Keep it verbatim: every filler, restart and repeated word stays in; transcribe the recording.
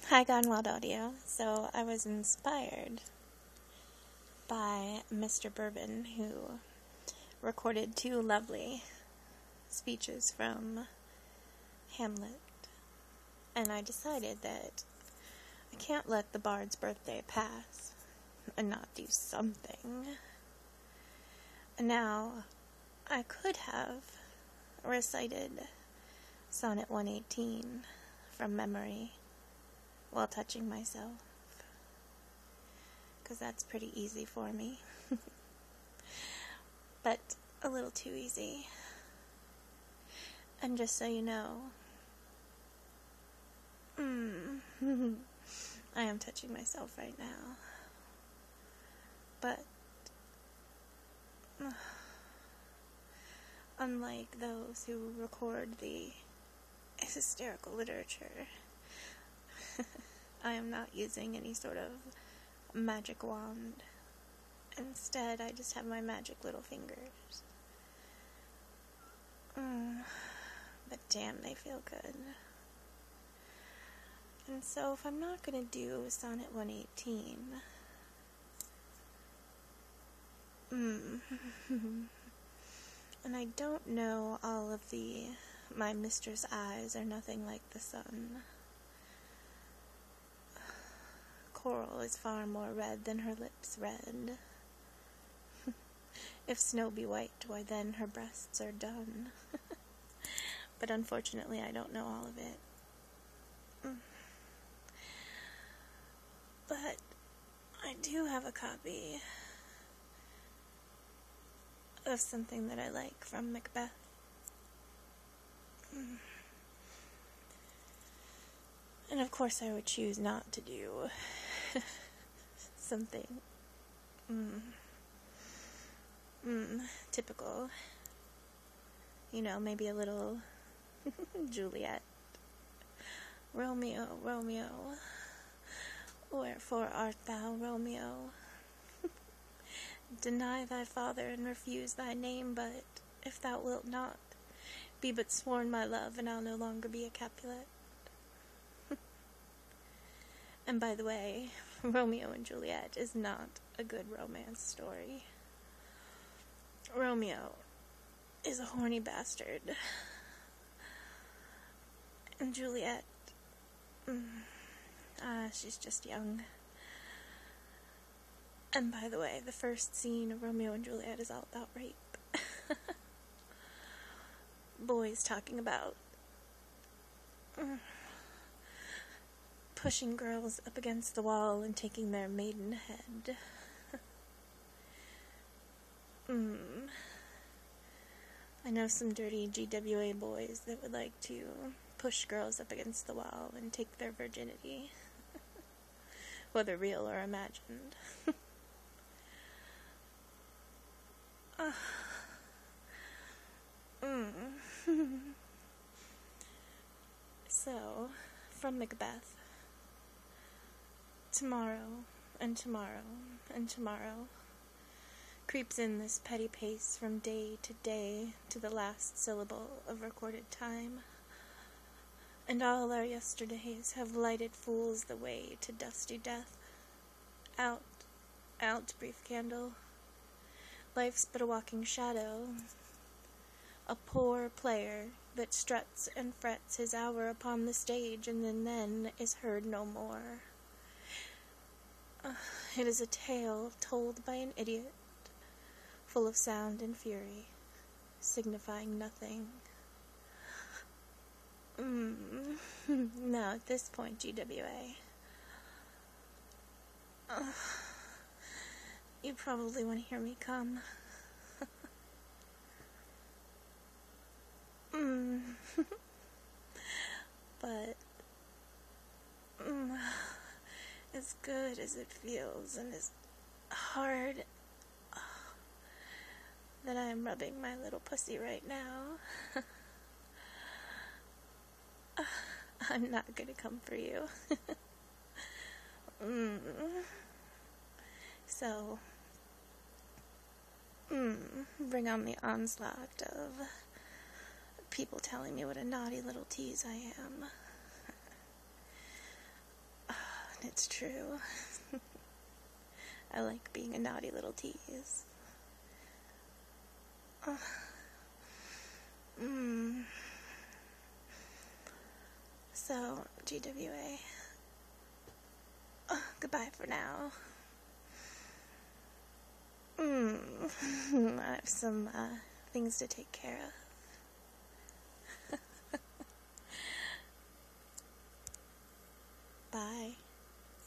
Hi, Gone Wild Audio. So I was inspired by Mister Bourbon, who recorded two lovely speeches from Hamlet, and I decided that I can't let the bard's birthday pass and not do something. And now, I could have recited Sonnet one eighteen from memory while touching myself, because that's pretty easy for me, but a little too easy. And just so you know, mm, I am touching myself right now, but uh, unlike those who record the hysterical literature, I am not using any sort of magic wand. Instead, I just have my magic little fingers. Mm, but damn, they feel good. And so, if I'm not going to do Sonnet one eighteen, mm, and I don't know all of the my mistress' eyes are nothing like the sun. Coral is far more red than her lips red. If snow be white, why then her breasts are dun. But unfortunately, I don't know all of it. Mm. But I do have a copy of something that I like from Macbeth. Mm. And of course, I would choose not to do something mm, mm, typical. You know, maybe a little Juliet. Romeo, Romeo, wherefore art thou, Romeo? Deny thy father and refuse thy name, but if thou wilt not, be but sworn my love, and I'll no longer be a Capulet. And by the way, Romeo and Juliet is not a good romance story. Romeo is a horny bastard. And Juliet, mm, ah, she's just young. And by the way, the first scene of Romeo and Juliet is all about rape. Boys talking about mm, pushing girls up against the wall and taking their maidenhead. mm. I know some dirty G W A boys that would like to push girls up against the wall and take their virginity, whether real or imagined. uh. mm. So, from Macbeth, tomorrow, and tomorrow, and tomorrow, creeps in this petty pace from day to day to the last syllable of recorded time, and all our yesterdays have lighted fools the way to dusty death. Out, out, brief candle, life's but a walking shadow, a poor player that struts and frets his hour upon the stage, and then, then is heard no more. Uh, it is a tale told by an idiot, full of sound and fury, signifying nothing. Mm. Now, at this point, G W A, uh, you probably want to hear me come. mm. But, mm, as good as it feels and as hard uh, that I am rubbing my little pussy right now, uh, I'm not gonna come for you. mm. So, mm, bring on the onslaught of people telling me what a naughty little tease I am. It's true. I like being a naughty little tease. Oh. Mm. So, G W A. Oh, goodbye for now. Mm. I have some uh, things to take care of. Bye.